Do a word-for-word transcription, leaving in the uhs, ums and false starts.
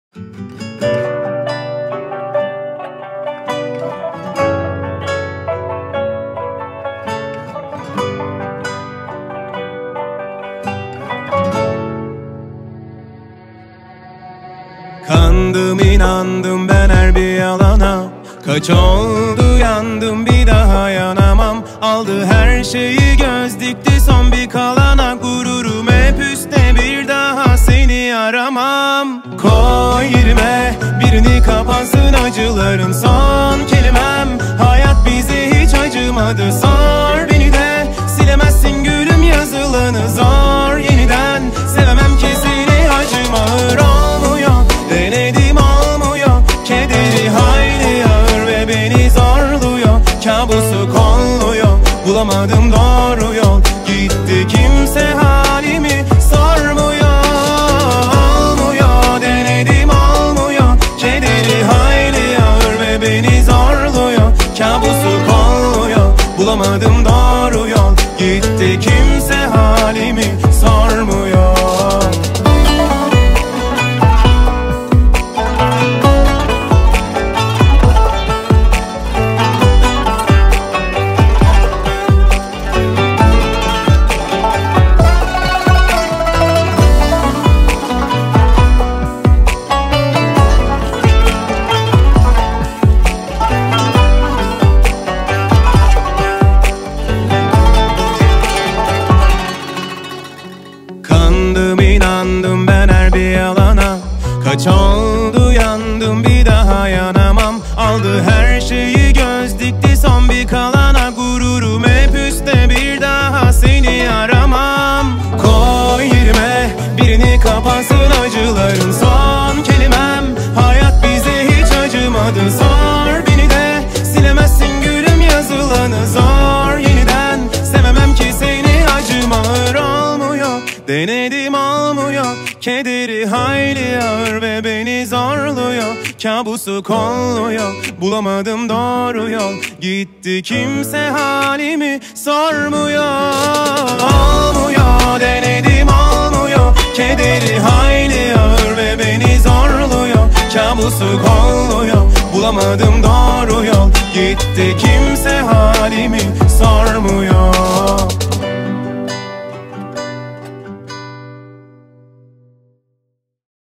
Kandım inandım ben her bir yalana. Kaç oldu yandım bir daha yanamam. Aldı her şeyi göz dikti son bir kalana. Gururum hep üstte bir daha seni aramam. Koy yerime birini kapansın acıların son kelimem. Hayat bize hiç acımadı sor beni de. Silemezsin gülüm yazılanı zor yeniden. Sevemem ki seni acım ağır olmuyor. Denedim olmuyor. Kederi hayli ağır ve beni zorluyor. Kabusu kolluyor. Bulamadım doğru yol. Gitti kimse halimi sormuyor. Olmuyor denedim olmuyor. Kederi hayli ağır ve beni zorluyor. Kabusu kolluyor. Bulamadım doğru yol. Gitti kimse halimi sormuyor. Kandım inandım ben her bir yalana. Kaç oldu yandım bir daha yanamam. Aldı her şeyi göz dikti son bir kalana. Gururum hep üstte bir daha seni aramam. Koy yerime birini kapansın acıların son kelimem. Hayat bize hiç acımadı sor beni de. Silemezsin gülüm yazılanı zor yeniden. Sevemem ki seni acım ağır olmuyor. Denedim olmuyor. Kederi hayli ağır ve beni zorluyor. Kabusu kolluyor. Bulamadım doğru yol. Gitti kimse halimi sormuyor. Olmuyor denedim olmuyor. Kederi hayli ağır ve beni zorluyor. Kabusu kolluyor. Bulamadım doğru yol. Gitti kimse halimi sormuyor.